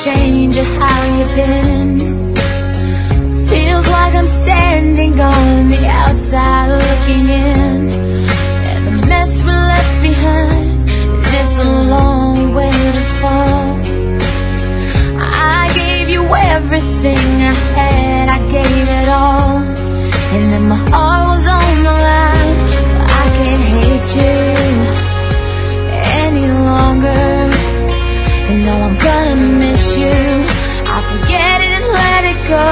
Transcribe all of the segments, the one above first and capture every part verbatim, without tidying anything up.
stranger, how you been? Feels like I'm standing on the outside looking in, and the mess we left behind, it's a long way to fall. I gave you everything I had, I gave it all, and then my heart was on the line. But I can't hate you any longer, and though I'm gonna miss you, I'll forget it and let it go.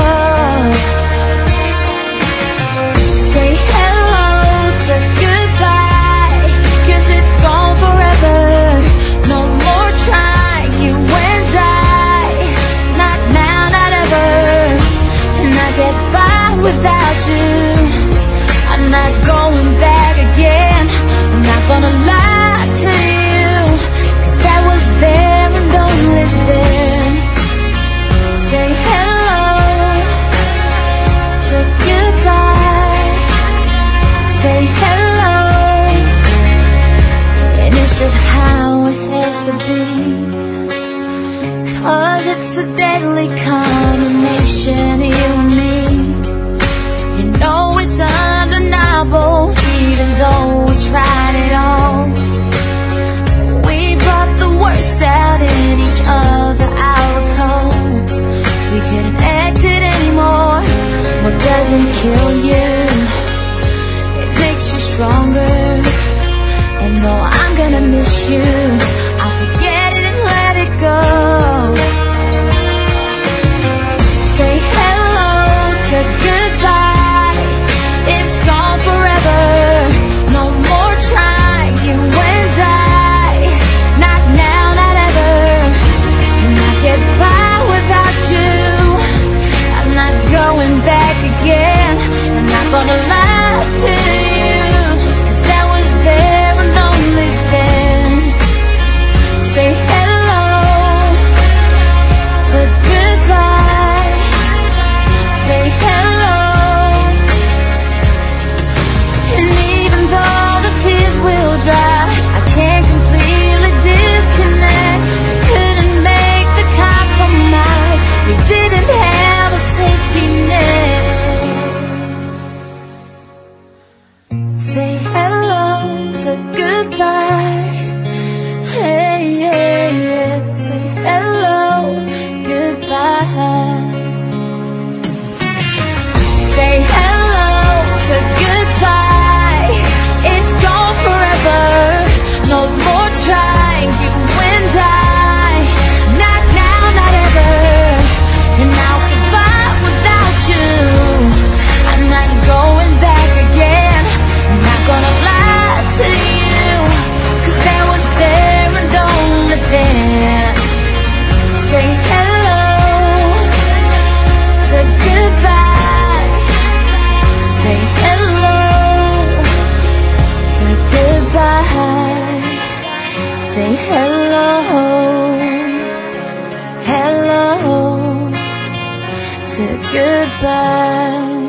Say hello to goodbye, 'cause it's gone forever. No more trying, you and I, not now, not ever. And I get by without you, I'm not going back again. I'm not gonna lie to you, 'cause that was there and only then. Say hello to goodbye, say hello, and it's just how it has to be, 'cause it's a deadly combination, you and me. You know it's undeniable, even though we tried it all. We brought the worst out in each other, our cold. We couldn't act it anymore. What doesn't kill you, it makes you stronger. And though I'm gonna miss you, I'll forget it and let it go. Say hello to goodbye, it's gone forever. No more trying, you and I, not now, not ever. And I get by without you, I'm not going back again. I'm not gonna lie to you, 'cause that was there and only then. Say hello to goodbye, say hello. And even though the tears will dry, I can't completely disconnect. We couldn't make the compromise, we didn't have a safety net. Say hello to goodbye, hey, hey, yeah. Say hello, goodbye. Say hello to goodbye, it's gone forever. No more trying, you and I, not now, not ever. And I'll survive without you, I'm not going back again. I'm not gonna lie to you, 'cause that was there and only then. Say hello to goodbye, say hello to goodbye, say hello, hello to goodbye.